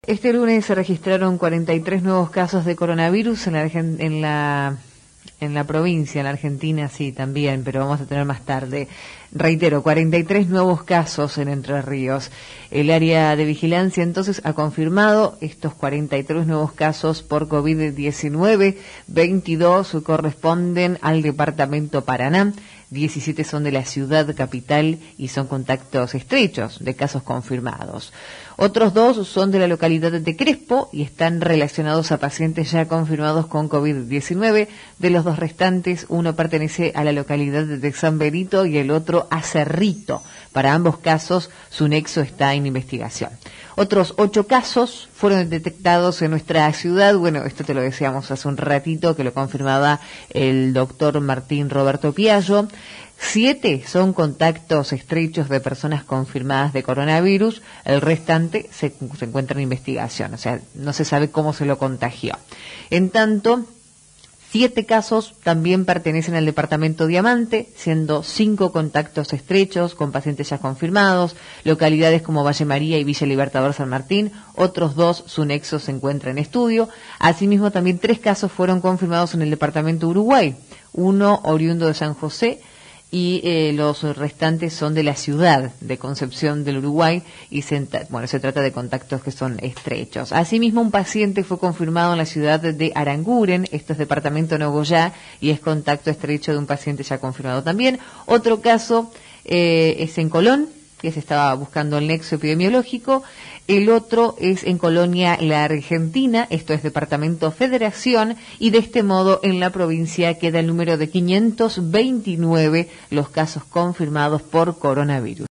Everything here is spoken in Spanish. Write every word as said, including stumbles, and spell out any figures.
Este lunes se registraron cuarenta y tres nuevos casos de coronavirus en la, en la en la provincia, en la Argentina sí también, pero vamos a tener más tarde. Reitero, cuarenta y tres nuevos casos en Entre Ríos. El área de vigilancia entonces ha confirmado estos cuarenta y tres nuevos casos por COVID diecinueve, veintidós corresponden al departamento Paraná, diecisiete son de la ciudad capital y son contactos estrechos de casos confirmados. Otros dos son de la localidad de Crespo y están relacionados a pacientes ya confirmados con COVID diecinueve. De los dos restantes, uno pertenece a la localidad de San Benito y el otro a Cerrito. Para ambos casos, su nexo está en investigación. Otros ocho casos fueron detectados en nuestra ciudad. Bueno, esto te lo decíamos hace un ratito, que lo confirmaba el doctor Martín Roberto Piaggio. Siete son contactos estrechos de personas confirmadas de coronavirus. El restante se, se encuentra en investigación, o sea, no se sabe cómo se lo contagió. En tanto, siete casos también pertenecen al departamento Diamante, siendo cinco contactos estrechos con pacientes ya confirmados, localidades como Valle María y Villa Libertador San Martín. Otros dos, su nexo se encuentra en estudio. Asimismo, también tres casos fueron confirmados en el departamento Uruguay, uno oriundo de San José, y eh, los restantes son de la ciudad de Concepción del Uruguay y se, bueno, se trata de contactos que son estrechos. Asimismo, un paciente fue confirmado en la ciudad de Aranguren, esto es departamento Nogoyá, y es contacto estrecho de un paciente ya confirmado también. Otro caso eh, es en Colón, que se estaba buscando el nexo epidemiológico. El otro es en Colonia La Argentina, esto es departamento Federación, y de este modo en la provincia queda el número de quinientos veintinueve los casos confirmados por coronavirus.